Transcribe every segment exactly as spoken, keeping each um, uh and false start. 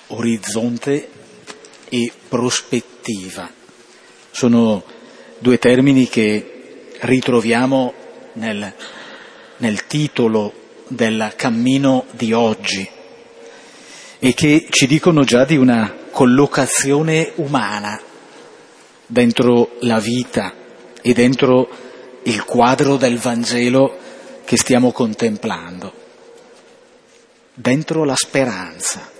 orizzonte e prospettiva. Sono due termini che ritroviamo nel, nel titolo del cammino di oggi e che ci dicono già di una collocazione umana dentro la vita e dentro il quadro del Vangelo che stiamo contemplando, dentro la speranza.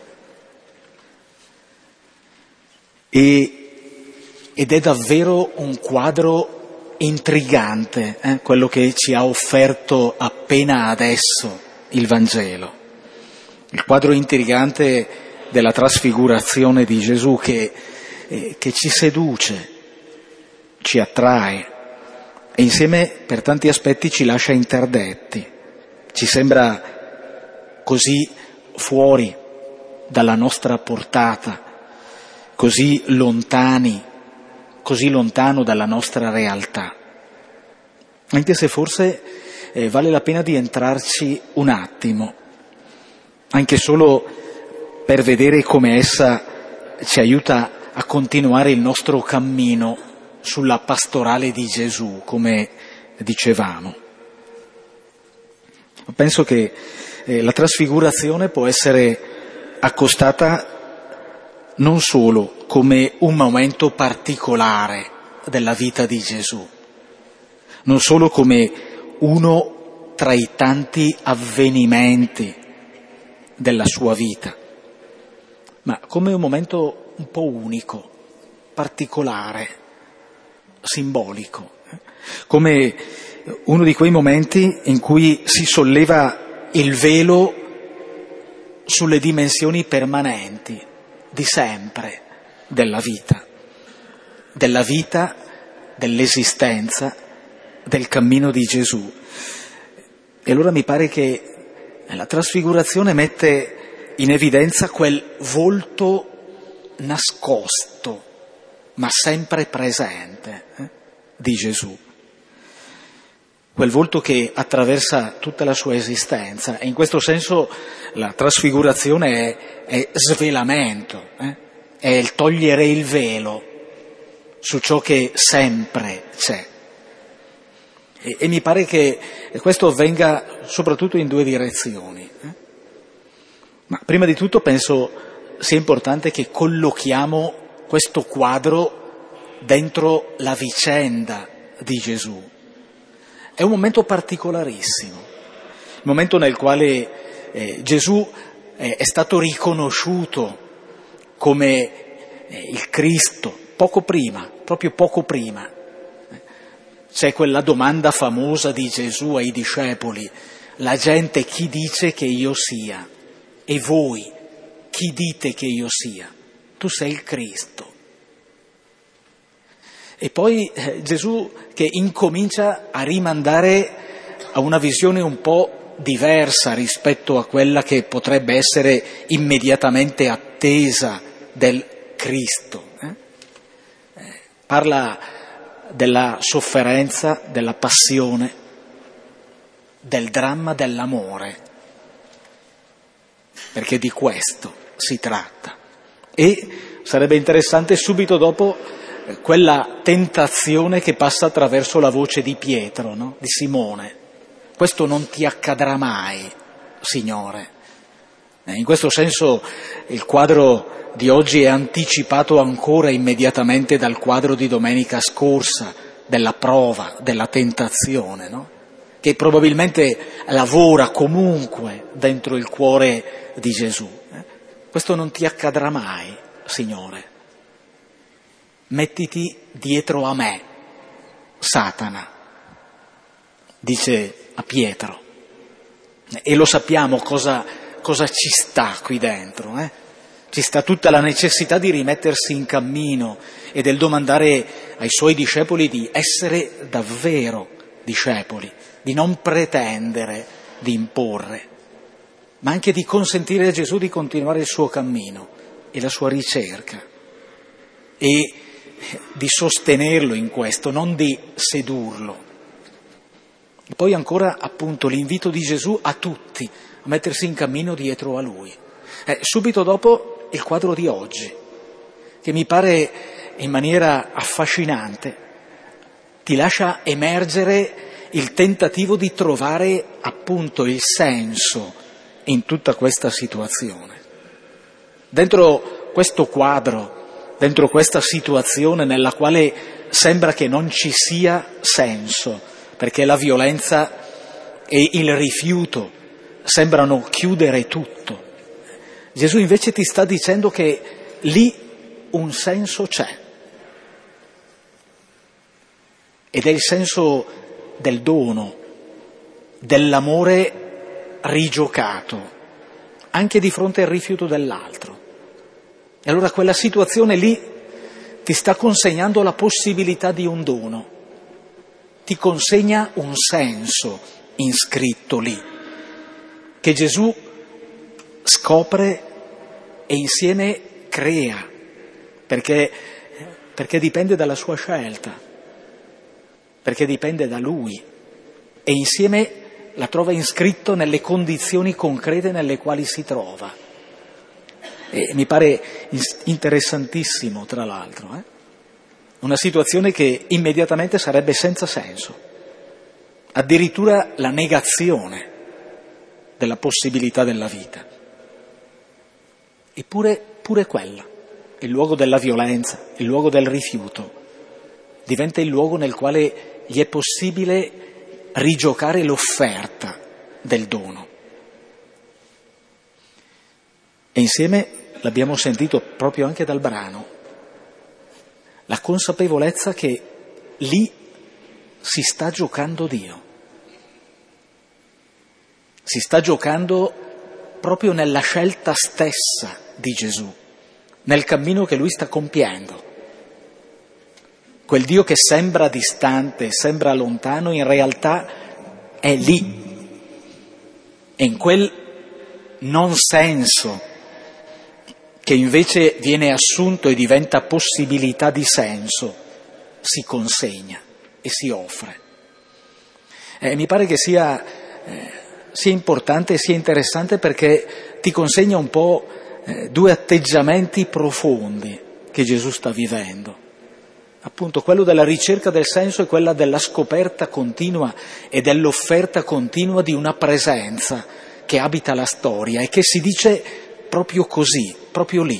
E, ed è davvero un quadro intrigante, eh, quello che ci ha offerto appena adesso il Vangelo. Il quadro intrigante della trasfigurazione di Gesù che, eh, che ci seduce, ci attrae e insieme per tanti aspetti ci lascia interdetti. Ci sembra così fuori dalla nostra portata, così lontani, così lontano dalla nostra realtà. Anche se forse eh, vale la pena di entrarci un attimo, anche solo per vedere come essa ci aiuta a continuare il nostro cammino sulla pastorale di Gesù, come dicevamo. Penso che eh, la trasfigurazione può essere accostata non solo come un momento particolare della vita di Gesù, non solo come uno tra i tanti avvenimenti della sua vita, ma come un momento un po' unico, particolare, simbolico, come uno di quei momenti in cui si solleva il velo sulle dimensioni permanenti di sempre della vita, della vita, dell'esistenza, del cammino di Gesù. E allora mi pare che la trasfigurazione mette in evidenza quel volto nascosto, ma sempre presente, eh, di Gesù. Quel volto che attraversa tutta la sua esistenza, e in questo senso la trasfigurazione è, è svelamento, eh? È il togliere il velo su ciò che sempre c'è. E, e mi pare che questo avvenga soprattutto in due direzioni. Eh? Ma prima di tutto penso sia importante che collochiamo questo quadro dentro la vicenda di Gesù. È un momento particolarissimo, il momento nel quale eh, Gesù eh, è stato riconosciuto come eh, il Cristo poco prima, proprio poco prima. C'è quella domanda famosa di Gesù ai discepoli: la gente chi dice che io sia? E voi chi dite che io sia? Tu sei il Cristo. E poi eh, Gesù che incomincia a rimandare a una visione un po' diversa rispetto a quella che potrebbe essere immediatamente attesa del Cristo. Eh? Eh, parla della sofferenza, della passione, del dramma dell'amore, perché di questo si tratta. E sarebbe interessante subito dopo quella tentazione che passa attraverso la voce di Pietro, no? Di Simone. Questo non ti accadrà mai, Signore. In questo senso il quadro di oggi è anticipato ancora immediatamente dal quadro di domenica scorsa, della prova, della tentazione, no? Che probabilmente lavora comunque dentro il cuore di Gesù. Questo non ti accadrà mai, Signore. Mettiti dietro a me, Satana, dice a Pietro. E lo sappiamo cosa, cosa ci sta qui dentro, eh? Ci sta tutta la necessità di rimettersi in cammino e del domandare ai suoi discepoli di essere davvero discepoli, di non pretendere di imporre, ma anche di consentire a Gesù di continuare il suo cammino e la sua ricerca e di sostenerlo in questo, non di sedurlo. E poi ancora appunto l'invito di Gesù a tutti a mettersi in cammino dietro a Lui. Eh, subito dopo il quadro di oggi, che mi pare in maniera affascinante ti lascia emergere il tentativo di trovare appunto il senso in tutta questa situazione. Dentro questo quadro, dentro questa situazione nella quale sembra che non ci sia senso, perché la violenza e il rifiuto sembrano chiudere tutto, Gesù invece ti sta dicendo che lì un senso c'è. Ed è il senso del dono, dell'amore rigiocato, anche di fronte al rifiuto dell'altro. E allora quella situazione lì ti sta consegnando la possibilità di un dono, ti consegna un senso inscritto lì, che Gesù scopre e insieme crea, perché, perché dipende dalla sua scelta, perché dipende da Lui, e insieme la trova iscritto nelle condizioni concrete nelle quali si trova. E mi pare interessantissimo, tra l'altro, eh? Una situazione che immediatamente sarebbe senza senso, addirittura la negazione della possibilità della vita. Eppure pure quella, il luogo della violenza, il luogo del rifiuto, diventa il luogo nel quale gli è possibile rigiocare l'offerta del dono. E insieme, l'abbiamo sentito proprio anche dal brano, la consapevolezza che lì si sta giocando Dio. Si sta giocando proprio nella scelta stessa di Gesù, nel cammino che Lui sta compiendo. Quel Dio che sembra distante, sembra lontano, in realtà è lì. E in quel non senso che invece viene assunto e diventa possibilità di senso, si consegna e si offre. Eh, mi pare che sia, eh, sia importante e sia interessante perché ti consegna un po' eh, due atteggiamenti profondi che Gesù sta vivendo. Appunto quello della ricerca del senso e quella della scoperta continua e dell'offerta continua di una presenza che abita la storia e che si dice proprio così, proprio lì.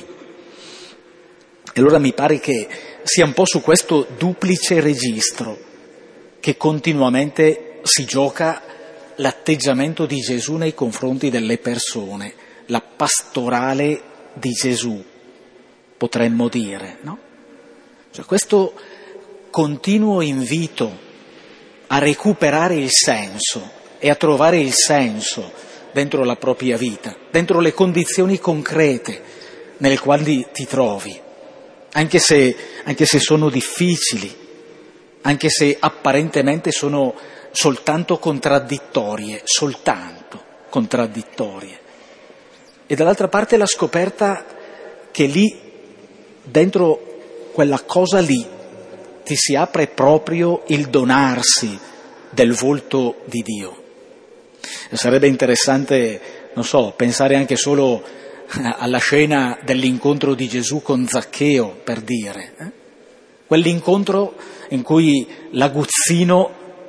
E allora mi pare che sia un po' su questo duplice registro che continuamente si gioca l'atteggiamento di Gesù nei confronti delle persone, la pastorale di Gesù, potremmo dire, no? Cioè questo continuo invito a recuperare il senso e a trovare il senso dentro la propria vita, dentro le condizioni concrete nelle quali ti trovi, anche se, anche se sono difficili, anche se apparentemente sono soltanto contraddittorie, soltanto contraddittorie. E dall'altra parte la scoperta che lì, dentro quella cosa lì, ti si apre proprio il donarsi del volto di Dio. E sarebbe interessante, non so, pensare anche solo alla scena dell'incontro di Gesù con Zaccheo, per dire. Eh? Quell'incontro in cui l'aguzzino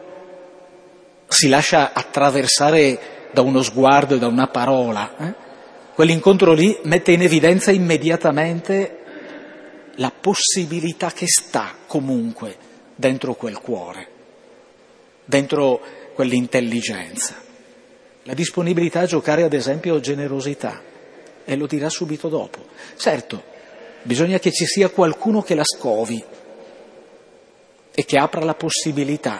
si lascia attraversare da uno sguardo e da una parola. Eh? Quell'incontro lì mette in evidenza immediatamente la possibilità che sta comunque dentro quel cuore, dentro quell'intelligenza. La disponibilità a giocare, ad esempio, generosità, e lo dirà subito dopo. Certo, bisogna che ci sia qualcuno che la scovi e che apra la possibilità.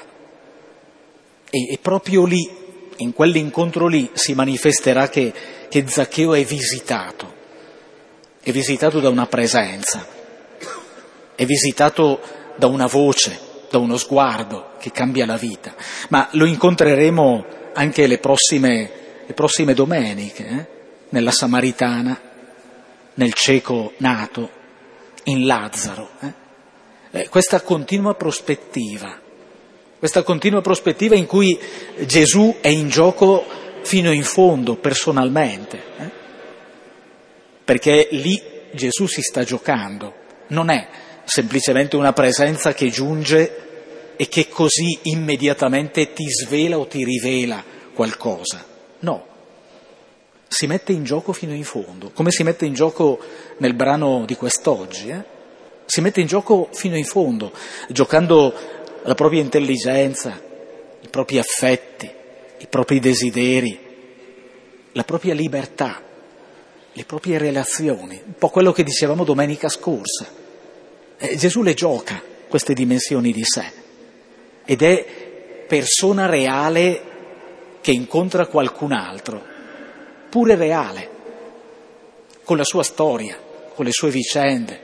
E, e proprio lì, in quell'incontro lì, si manifesterà che, che Zaccheo è visitato, è visitato da una presenza, è visitato da una voce, da uno sguardo che cambia la vita. Ma lo incontreremo anche le prossime, le prossime domeniche, eh? Nella Samaritana, nel cieco nato, in Lazzaro. Eh? Eh, questa continua prospettiva, questa continua prospettiva in cui Gesù è in gioco fino in fondo, personalmente, eh? Perché lì Gesù si sta giocando, non è semplicemente una presenza che giunge e che così immediatamente ti svela o ti rivela qualcosa. No, si mette in gioco fino in fondo, come si mette in gioco nel brano di quest'oggi, eh? Si mette in gioco fino in fondo, giocando la propria intelligenza, i propri affetti, i propri desideri, la propria libertà, le proprie relazioni, un po' quello che dicevamo domenica scorsa. Eh, Gesù le gioca queste dimensioni di sé ed è persona reale che incontra qualcun altro, pure reale, con la sua storia, con le sue vicende,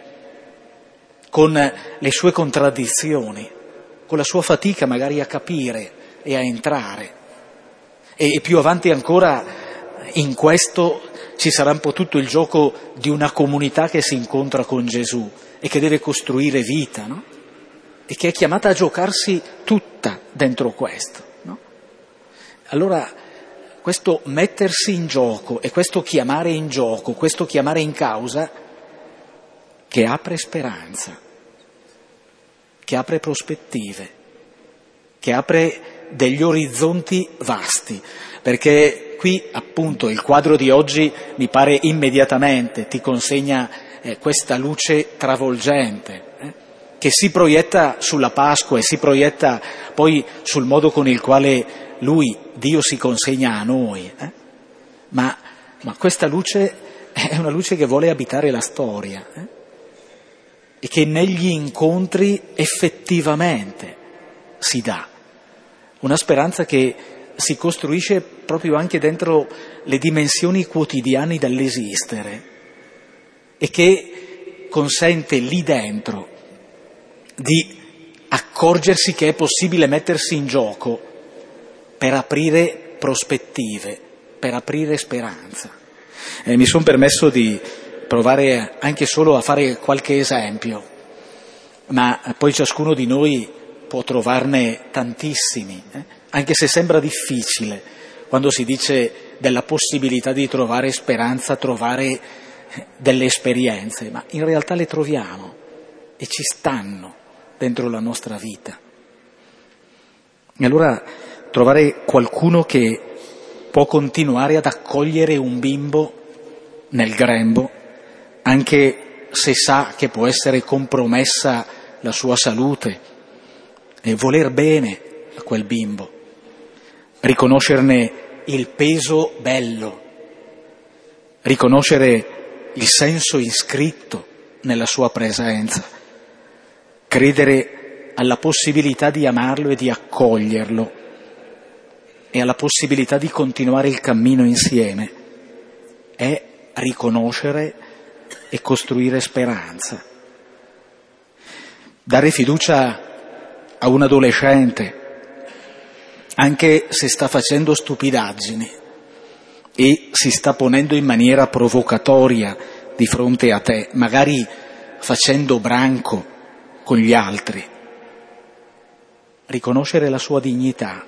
con le sue contraddizioni, con la sua fatica magari a capire e a entrare. E più avanti ancora in questo ci sarà un po' tutto il gioco di una comunità che si incontra con Gesù e che deve costruire vita, no? E che è chiamata a giocarsi tutta dentro questo, no? Allora questo mettersi in gioco e questo chiamare in gioco, questo chiamare in causa, che apre speranza, che apre prospettive, che apre degli orizzonti vasti, perché qui appunto il quadro di oggi mi pare immediatamente ti consegna eh, questa luce travolgente, eh, che si proietta sulla Pasqua e si proietta poi sul modo con il quale Lui, Dio, si consegna a noi, eh? ma, ma questa luce è una luce che vuole abitare la storia, eh? E che negli incontri effettivamente si dà. Una speranza che si costruisce proprio anche dentro le dimensioni quotidiane dell'esistere e che consente lì dentro di accorgersi che è possibile mettersi in gioco per aprire prospettive, per aprire speranza. Eh, mi sono permesso di provare anche solo a fare qualche esempio, ma poi ciascuno di noi può trovarne tantissimi, eh? Anche se sembra difficile quando si dice della possibilità di trovare speranza, trovare delle esperienze, ma in realtà le troviamo e ci stanno dentro la nostra vita. E allora trovare qualcuno che può continuare ad accogliere un bimbo nel grembo, anche se sa che può essere compromessa la sua salute, e voler bene a quel bimbo, riconoscerne il peso bello, riconoscere il senso iscritto nella sua presenza, credere alla possibilità di amarlo e di accoglierlo e alla possibilità di continuare il cammino insieme, è riconoscere e costruire speranza. Dare fiducia a un adolescente, anche se sta facendo stupidaggini e si sta ponendo in maniera provocatoria di fronte a te, magari facendo branco con gli altri, riconoscere la sua dignità,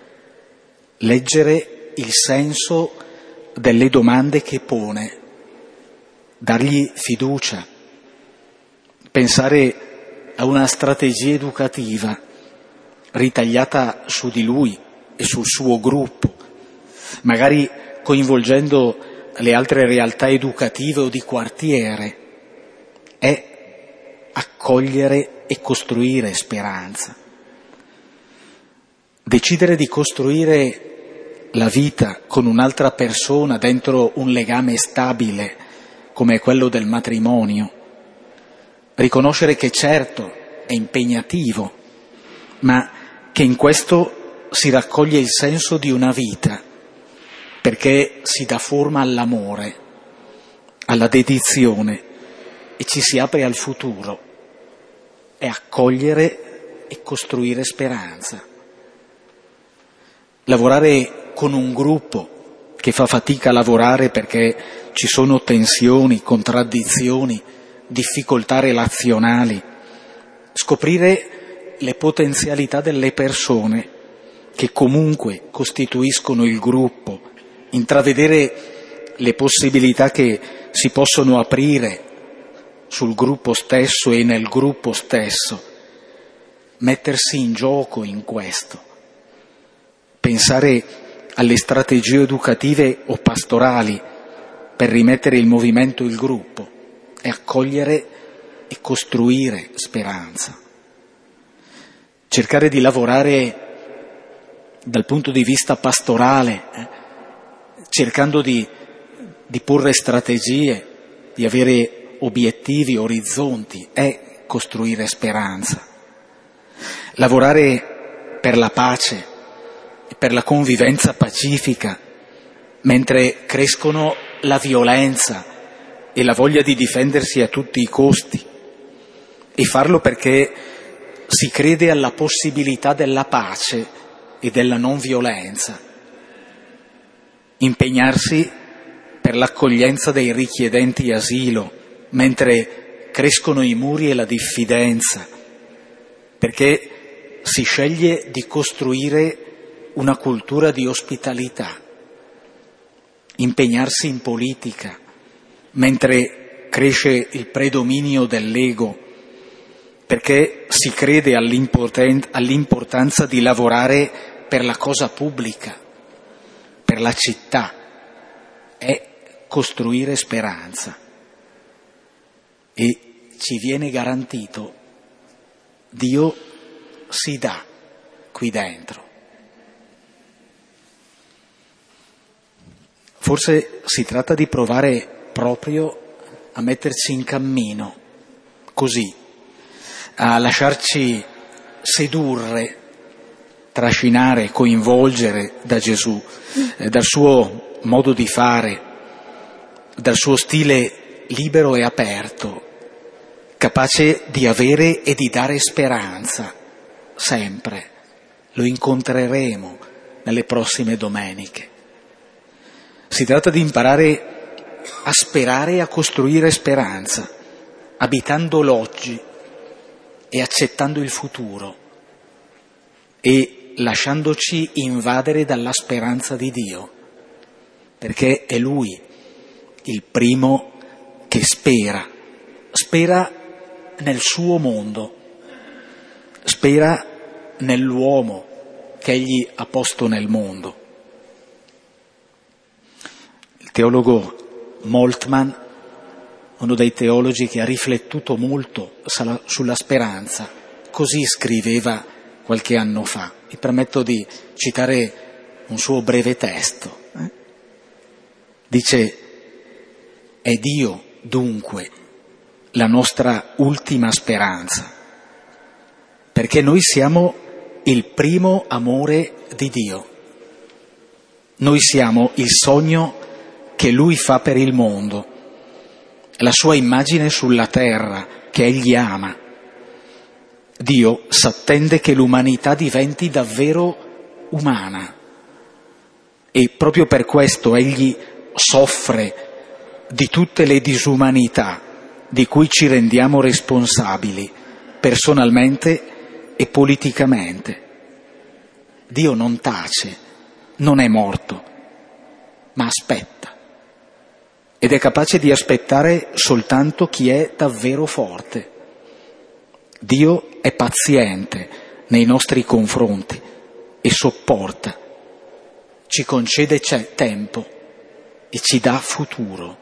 leggere il senso delle domande che pone, dargli fiducia, pensare a una strategia educativa ritagliata su di lui e sul suo gruppo, magari coinvolgendo le altre realtà educative o di quartiere, è accogliere e costruire speranza. Decidere di costruire la vita con un'altra persona dentro un legame stabile come quello del matrimonio, riconoscere che certo è impegnativo, ma che in questo si raccoglie il senso di una vita, perché si dà forma all'amore, alla dedizione e ci si apre al futuro, è accogliere e costruire speranza. Lavorare con un gruppo che fa fatica a lavorare perché ci sono tensioni, contraddizioni, difficoltà relazionali, scoprire le potenzialità delle persone che comunque costituiscono il gruppo, intravedere le possibilità che si possono aprire sul gruppo stesso e nel gruppo stesso, mettersi in gioco in questo, pensare alle strategie educative o pastorali per rimettere il movimento il gruppo e accogliere e costruire speranza. Cercare di lavorare dal punto di vista pastorale, eh, cercando di, di porre strategie, di avere obiettivi, orizzonti, è costruire speranza. Lavorare per la pace e per la convivenza pacifica, mentre crescono la violenza e la voglia di difendersi a tutti i costi, e farlo perché si crede alla possibilità della pace e della non violenza. Impegnarsi per l'accoglienza dei richiedenti asilo, mentre crescono i muri e la diffidenza, perché si sceglie di costruire una cultura di ospitalità. Impegnarsi in politica, mentre cresce il predominio dell'ego, perché si crede all'importanza di lavorare per la cosa pubblica, per la città, è costruire speranza. E ci viene garantito, Dio si dà qui dentro. Forse si tratta di provare proprio a metterci in cammino, così, a lasciarci sedurre, trascinare, coinvolgere da Gesù, eh, dal suo modo di fare, dal suo stile libero e aperto, capace di avere e di dare speranza, sempre. Lo incontreremo nelle prossime domeniche. Si tratta di imparare a sperare e a costruire speranza, abitando l'oggi e accettando il futuro e lasciandoci invadere dalla speranza di Dio, perché è Lui il primo che spera, spera nel suo mondo, spera nell'uomo che Egli ha posto nel mondo. Il teologo Moltmann, uno dei teologi che ha riflettuto molto sulla speranza, così scriveva qualche anno fa. Mi permetto di citare un suo breve testo. Eh? Dice: è Dio dunque la nostra ultima speranza, perché noi siamo il primo amore di Dio. Noi siamo il sogno che Lui fa per il mondo, la sua immagine sulla terra che Egli ama. Dio s'attende che l'umanità diventi davvero umana e proprio per questo Egli soffre di tutte le disumanità di cui ci rendiamo responsabili personalmente e politicamente. Dio non tace, non è morto, ma aspetta. Ed è capace di aspettare soltanto chi è davvero forte. Dio è paziente nei nostri confronti e sopporta, ci concede tempo e ci dà futuro.